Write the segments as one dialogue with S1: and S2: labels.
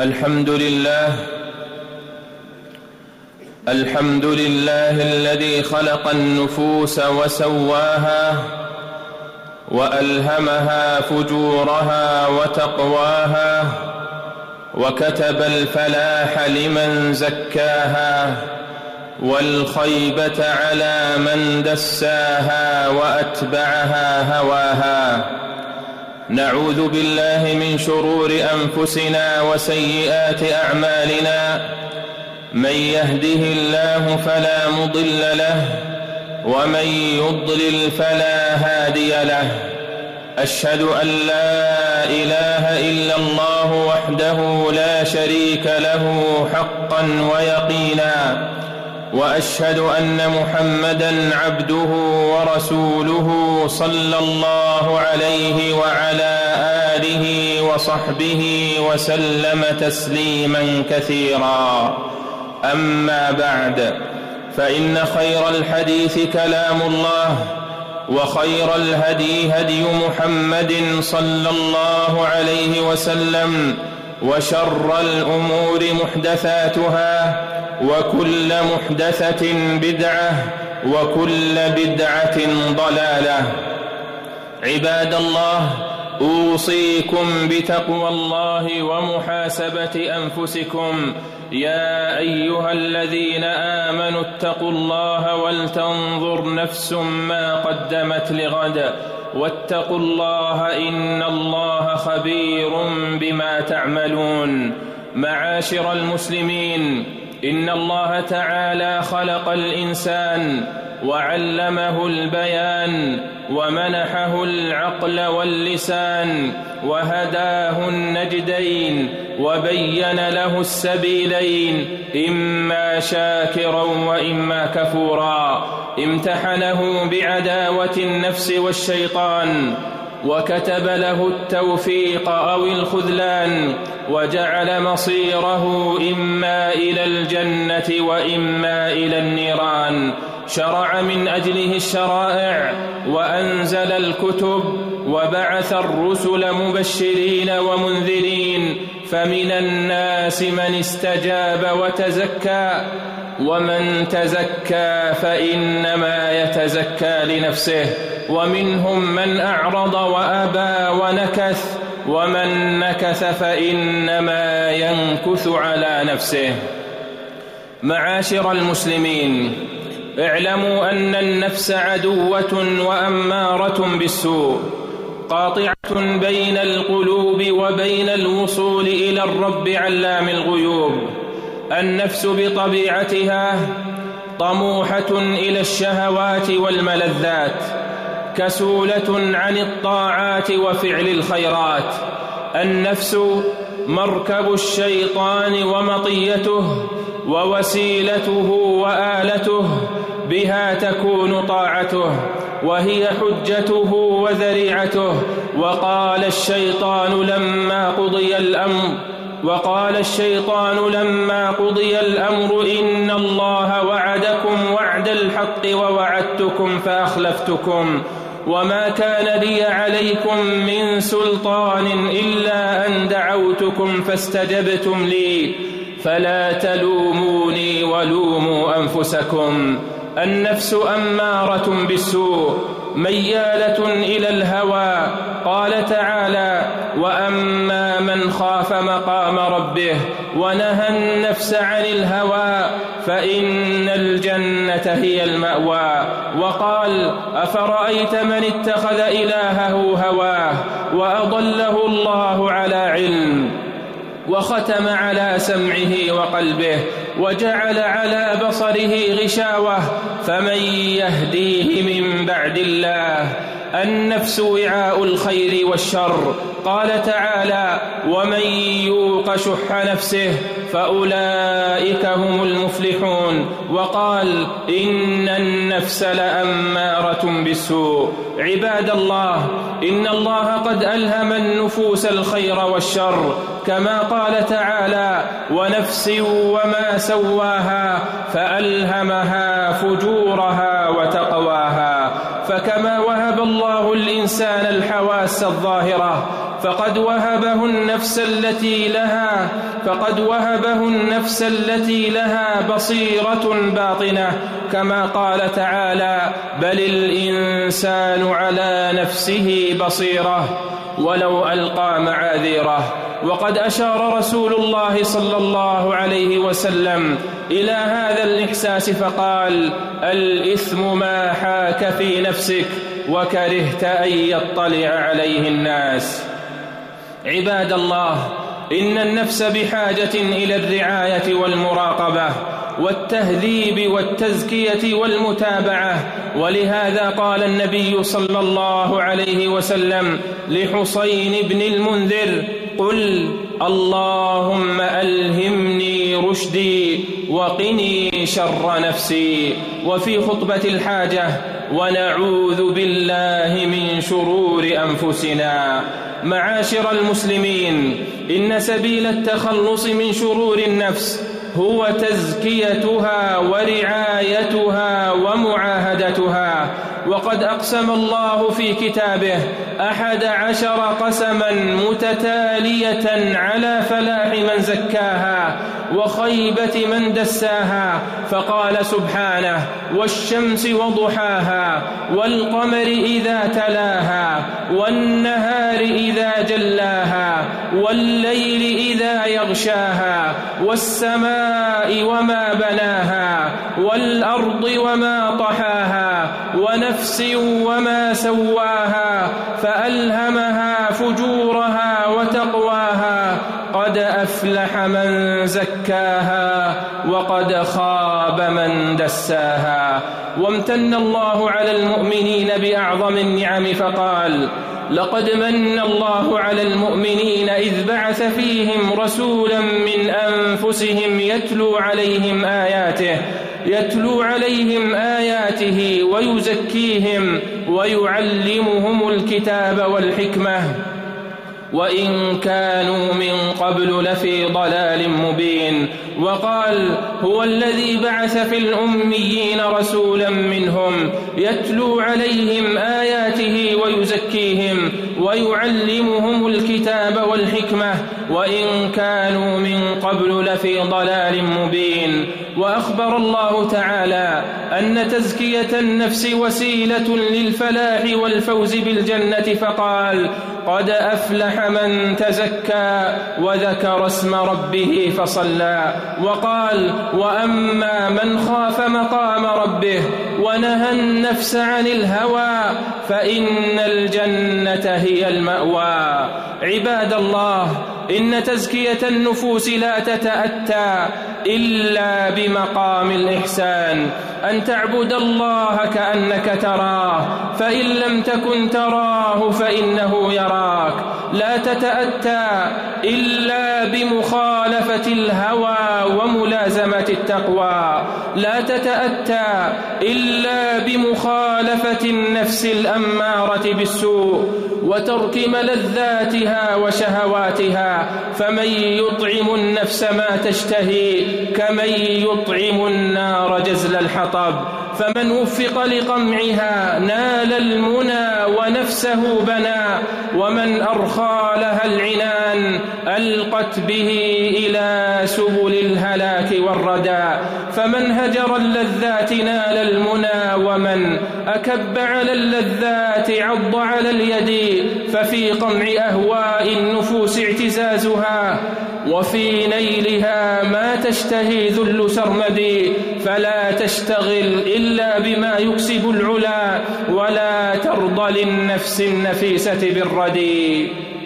S1: الحمد لله الذي خلق النفوس وسواها وألهمها فجورها وتقواها، وكتب الفلاح لمن زكاها والخيبة على من دساها وأتبعها هواها. نعوذ بالله من شرور أنفسنا وسيئات أعمالنا، من يهده الله فلا مضل له ومن يضلل فلا هادي له. أشهد أن لا إله إلا الله وحده لا شريك له حقا ويقينا، وأشهد أن محمدًا عبده ورسوله صلى الله عليه وعلى آله وصحبه وسلم تسليمًا كثيرا. أما بعد، فإن خير الحديث كلام الله، وخير الهدي هدي محمد صلى الله عليه وسلم، وشر الأمور محدثاتها، وكل محدثة بدعة، وكل بدعة ضلالة. عباد الله، أوصيكم بتقوى الله ومحاسبة أنفسكم. يا أيها الذين آمنوا اتقوا الله ولتنظر نفس ما قدمت لغد، واتقوا الله إن الله خبير بما تعملون. معاشر المسلمين، إن الله تعالى خلق الإنسان وعلمه البيان ومنحه العقل واللسان وهداه النجدين وبين له السبيلين، إما شاكرا وإما كفورا. امتحنه بعداوة النفس والشيطان، وكتب له التوفيق أو الخذلان، وجعل مصيره إما إلى الجنة وإما إلى النيران. شرع من أجله الشرائع وأنزل الكتب وبعث الرسل مبشرين ومنذرين، فمن الناس من استجاب وتزكى، ومن تزكى فإنما يتزكى لنفسه، ومنهم من أعرض وأبى ونكث، ومن نكث فإنما ينكث على نفسه. معاشر المسلمين، اعلموا أن النفس عدوة وأمارة بالسوء، قاطعة بين القلوب وبين الوصول إلى الرب علام الغيوب. النفس بطبيعتها طموحة إلى الشهوات والملذات، كسولة عن الطاعات وفعل الخيرات. النفس مركب الشيطان ومطيته ووسيلته وآلته، بها تكون طاعته، وهي حجته وذريعته. وقال الشيطان لما قضي الأمر إن الله وعدكم وعد الحق ووعدتكم فأخلفتكم، وما كان لي عليكم من سلطان إلا أن دعوتكم فاستجبتم لي، فلا تلوموني ولوموا أنفسكم. النفس أمارة بالسوء، ميالة إلى الهوى. قال تعالى: وأما من خاف مقام ربه ونهى النفس عن الهوى فإن الجنة هي المأوى. وقال: أفرأيت من اتخذ إلهه هواه وأضله الله على علم، وختم على سمعه وقلبه، وجعل على بصره غشاوة، فمن يهديه من بعد الله؟ النفس وعاء الخير والشر. قال تعالى: ومن يوق شح نفسه فأولئك هم المفلحون. وقال: إن النفس لأمارة بالسوء. عباد الله، إن الله قد ألهم النفوس الخير والشر، كما قال تعالى: ونفس وما سواها فألهمها فجورها وتقواها. فكما وهب الله الإنسان الحواس الظاهرة، فقد وهبه النفس التي لها بصيرة باطنة، كما قال تعالى: بل الإنسان على نفسه بصيرة ولو ألقى معاذيره. وقد أشار رسول الله صلى الله عليه وسلم إلى هذا الإحساس فقال: الإثم ما حاك في نفسك وكرهت أن يطلع عليه الناس. عباد الله، إن النفس بحاجة إلى الرعاية والمراقبة والتهذيب والتزكية والمتابعة، ولهذا قال النبي صلى الله عليه وسلم لحسين بن المنذر: قل اللهم ألهمني رشدي وقني شر نفسي. وفي خطبة الحاجة: ونعوذ بالله من شرور أنفسنا. معاشر المسلمين، إن سبيل التخلص من شرور النفس هو تزكيتها ورعايتها ومعاهدتها. وقد أقسم الله في كتابه 11 قسما متتالية على فلاح من زكاها وخيبة من دساها، فقال سبحانه: والشمس وضحاها والقمر إذا تلاها والنهار إذا جلاها والليل إذا يغشاها والسماء وما بناها والأرض وما طحاها ونفس وما سواها فألهمها فجورها وتقواها قد أفلح من زكاها وقد خاب من دساها. وامتن الله على المؤمنين بأعظم النعم فقال: لقد من الله على المؤمنين إذ بعث فيهم رسولا من أنفسهم يتلو عليهم آياته ويزكيهم ويعلمهم الكتاب والحكمة وإن كانوا من قبل لفي ضلال مبين. وقال: هو الذي بعث في الأميين رسولا منهم يتلو عليهم آياته ويزكيهم ويعلمهم الكتاب والحكمة وإن كانوا من قبل لفي ضلال مبين. وأخبر الله تعالى أن تزكية النفس وسيلة للفلاح والفوز بالجنة فقال: قد أفلح من تزكى وذكر اسم ربه فصلى. وقال: وأما من خاف مقام ربه ونهى النفس عن الهوى فإن الجنة هي المأوى. عباد الله، إن تزكية النفوس لا تتأتى إلا بمقام الإحسان، أن تعبد الله كأنك تراه، فإن لم تكن تراه فإنه يراك. لا تتأتى إلا بمخالفة الهوى وملازمة التقوى، لا تتأتى إلا بمخالفة النفس الأمارة بالسوء وترك ملذاتها وشهواتها. فمن يطعم النفس ما تشتهي كمن يطعم النار جزل الحطب. فمن وفق لقمعها نال المنى ونفسه بنى، ومن أرخى لها العنان ألقت به إلى سبل الهلاك والردى. فمن هجر اللذات نال المنى، ومن أكب على اللذات عض على اليد. ففي قمع أهواء النفوس اعتزازها، وفي نيلها ما تشتهي ذل سرمدي. فلا تشتغل إلا بما يكسب العلا، ولا ترضى للنفس النفيسة بالردي.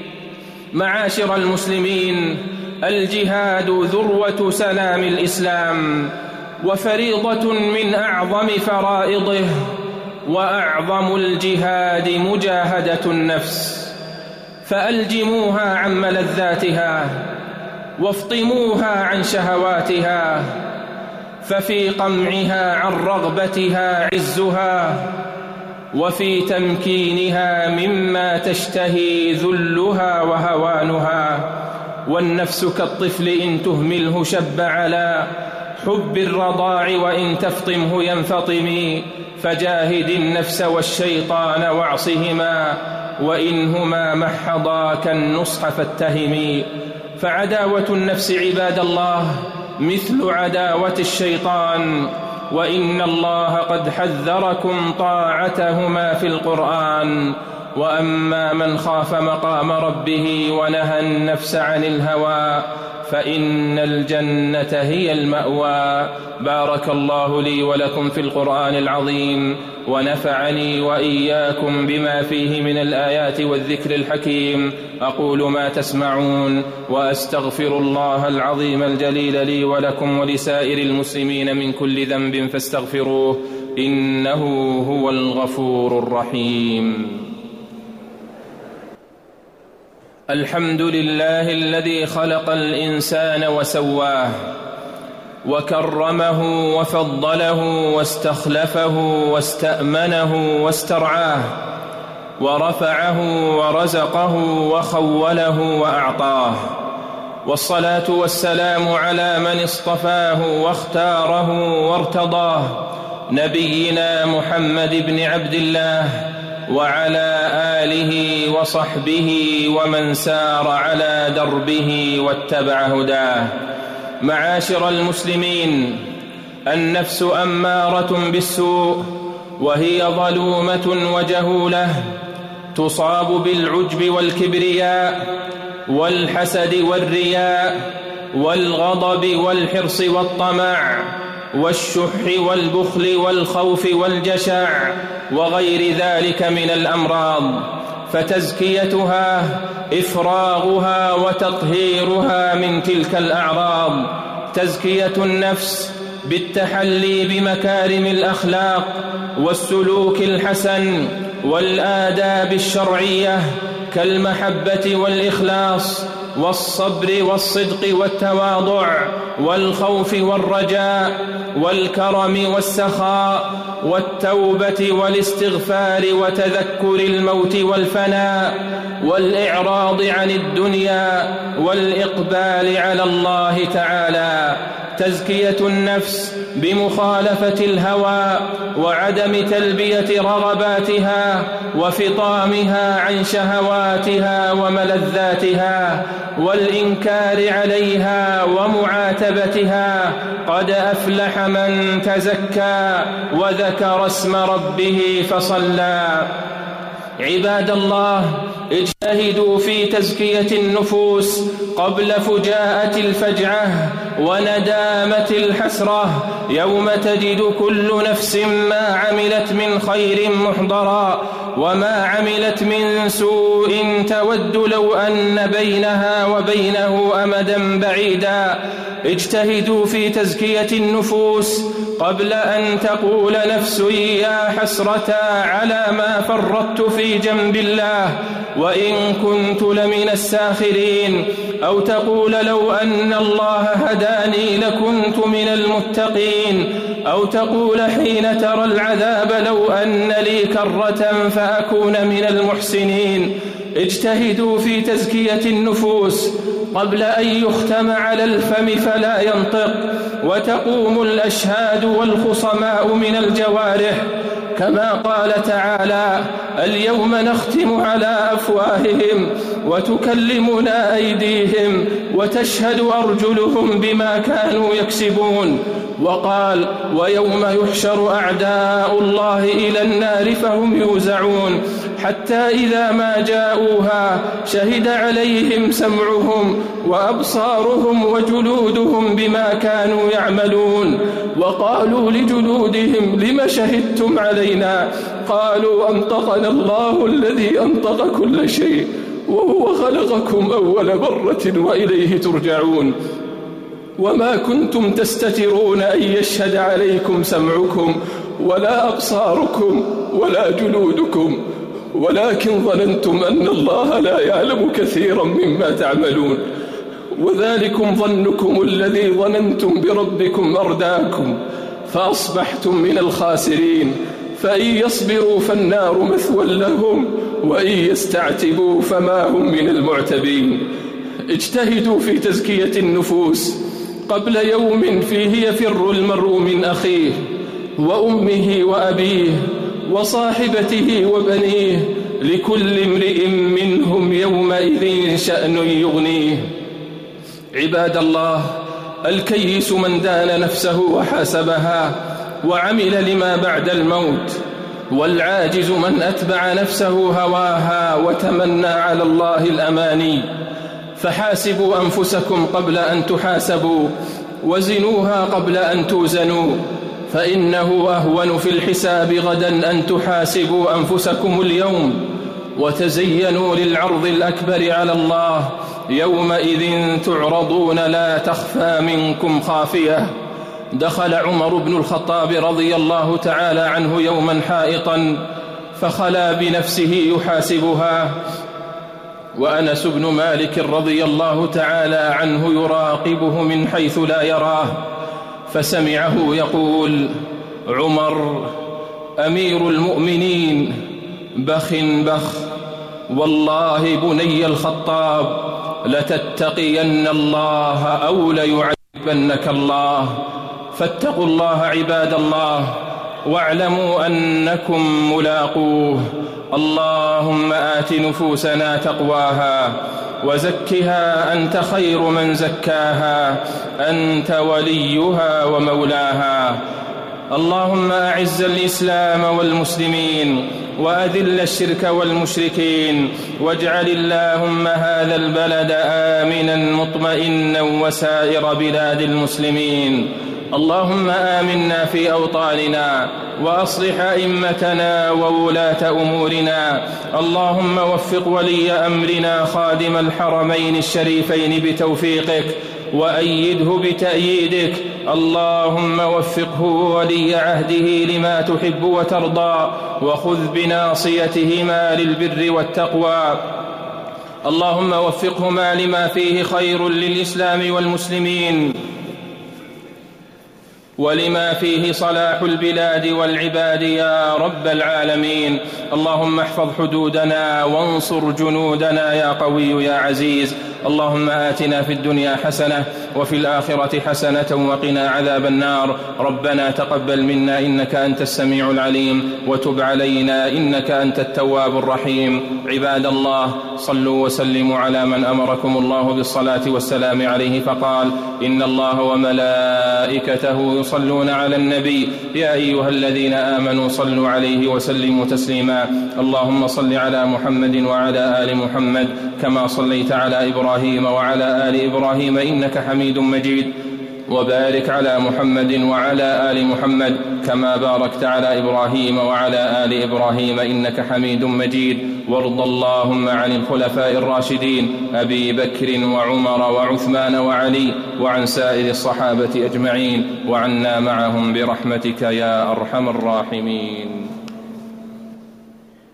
S1: معاشر المسلمين، الجهاد ذروة سلام الإسلام وفريضة من أعظم فرائضه، وأعظم الجهاد مجاهدة النفس. فألجموها عن ملذاتها وافطموها عن شهواتها، ففي قمعها عن رغبتها عزها، وفي تمكينها مما تشتهي ذلها وهوانها. والنفس كالطفل إن تهمله شب على حب الرضاع وإن تفطمه ينفطم. فجاهد النفس والشيطان واعصهما وإنهما محضا كالنصح فاتهمي. فعداوة النفس عباد الله مثل عداوة الشيطان، وإن الله قد حذركم طاعتهما في القرآن. وأما من خاف مقام ربه ونهى النفس عن الهوى فإن الجنة هي المأوى. بارك الله لي ولكم في القرآن العظيم، ونفعني وإياكم بما فيه من الآيات والذكر الحكيم. أقول ما تسمعون، وأستغفر الله العظيم الجليل لي ولكم ولسائر المسلمين من كل ذنب فاستغفروه، إنه هو الغفور الرحيم. الحمد لله الذي خلق الإنسان وسواه، وكرمه وفضله واستخلفه واستأمنه واسترعاه، ورفعه ورزقه وخوله وأعطاه. والصلاة والسلام على من اصطفاه واختاره وارتضاه، نبينا محمد بن عبد الله، وعلى آله وصحبه ومن سار على دربه واتبع هداه. معاشر المسلمين، النفس أمارة بالسوء، وهي ظلومة وجهولة، تصاب بالعجب والكبرياء والحسد والرياء والغضب والحرص والطمع والشح والبخل والخوف والجشع وغير ذلك من الأمراض. فتزكيتها إفراغها وتطهيرها من تلك الأعراض. تزكية النفس بالتحلي بمكارم الأخلاق والسلوك الحسن والآداب الشرعية كالمحبة والإخلاص والصبر والصدق والتواضع والخوف والرجاء والكرم والسخاء والتوبة والاستغفار وتذكر الموت والفناء والإعراض عن الدنيا والإقبال على الله تعالى. تزكية النفس بمخالفة الهوى وعدم تلبية رغباتها وفطامها عن شهواتها وملذاتها والإنكار عليها ومعاتبتها. قد أفلح من تزكى وذكر اسم ربه فصلى. عباد الله، اجتهدوا في تزكية النفوس قبل فجاءة الفجعة وندامة الحسرة، يوم تجد كل نفس ما عملت من خير محضرا وما عملت من سوء تود لو أن بينها وبينه أمدا بعيدا. اجتهدوا في تزكية النفوس قبل أن تقول نفس يا حسرة على ما فرطت في جنب الله وإن كنت لمن الساخرين، أو تقول لو أن الله هداني لكنت من المتقين، أو تقول حين ترى العذاب لو أن لي كرة فأكون من المحسنين. اجتهدوا في تزكية النفوس قبل أن يختم على الفم فلا ينطق وتقوم الأشهاد والخصماء من الجوارح، كما قال تعالى: اليوم نختم على أفواههم وتكلمنا أيديهم وتشهد أرجلهم بما كانوا يكسبون. وقال: ويوم يحشر أعداء الله إلى النار فهم يوزعون حتى إذا ما جاءوها شهد عليهم سمعهم وأبصارهم وجلودهم بما كانوا يعملون. وقالوا لجلودهم لم شهدتم علينا؟ قالوا أنطقنا الله الذي أنطق كل شيء وهو خلقكم أول مرة وإليه ترجعون. وما كنتم تستترون أن يشهد عليكم سمعكم ولا أبصاركم ولا جلودكم ولكن ظننتم أن الله لا يعلم كثيرا مما تعملون. وذلكم ظنكم الذي ظننتم بربكم أرداكم فأصبحتم من الخاسرين. فإن يصبروا فالنار مثوى لهم وإن يستعتبوا فما هم من المعتبين. اجتهدوا في تزكية النفوس قبل يوم فيه يفر المرء من أخيه وأمه وأبيه وصاحبته وبنيه لكل امرئ منهم يومئذ شأن يغنيه. عباد الله، الكيس من دان نفسه وحاسبها وعمل لما بعد الموت، والعاجز من أتبع نفسه هواها وتمنى على الله الأماني. فحاسبوا أنفسكم قبل أن تحاسبوا، وزنوها قبل أن توزنوا، فإنه أهون في الحساب غدا أن تحاسبوا أنفسكم اليوم. وتزينوا للعرض الأكبر على الله، يومئذ تعرضون لا تخفى منكم خافية. دخل عمر بن الخطاب رضي الله تعالى عنه يوما حائطا فخلا بنفسه يحاسبها، وأنس بن مالك رضي الله تعالى عنه يراقبه من حيث لا يراه، فسمعه يقول: عمر أمير المؤمنين، بخ بخ، والله بني الخطاب لتتقين الله أو ليعذبنك الله. فاتقوا الله عباد الله، واعلموا أنكم ملاقوه. اللهم آت نفوسنا تقواها وزكها، أنت خير من زكاها، أنت وليها ومولاها. اللهم أعز الإسلام والمسلمين، وأذل الشرك والمشركين، واجعل اللهم هذا البلد آمنا مطمئنا وسائر بلاد المسلمين. اللهم آمنا في أوطاننا، وأصلح أئمتنا وولاة أمورنا. اللهم وفق ولي أمرنا خادم الحرمين الشريفين بتوفيقك، وأيده بتأييدك. اللهم وفقه ولي عهده لما تحب وترضى، وخذ بناصيتهما للبر والتقوى. اللهم وفقهما لما فيه خير للإسلام والمسلمين، ولما فيه صلاح البلاد والعباد يا رب العالمين. اللهم احفظ حدودنا وانصر جنودنا يا قوي يا عزيز. اللهم آتنا في الدنيا حسنة وفي الآخرة حسنة وقنا عذاب النار. ربنا تقبل منا إنك أنت السميع العليم، وتب علينا إنك أنت التواب الرحيم. عباد الله، صلوا وسلموا على من أمركم الله بالصلاة والسلام عليه، فقال: إن الله وملائكته يصلون على النبي، يا أيها الذين آمنوا صلوا عليه وسلموا تسليما. اللهم صل على محمد وعلى آل محمد كما صليت على إبراهيم وعلى آل إبراهيم إنك حميد مجيد، وبارك على محمد وعلى آل محمد كما باركت على إبراهيم وعلى آل إبراهيم إنك حميد مجيد. وارض اللهم عن الخلفاء الراشدين أبي بكر وعمر وعثمان وعلي، وعن سائر الصحابة أجمعين، وعنا معهم برحمتك يا أرحم الراحمين.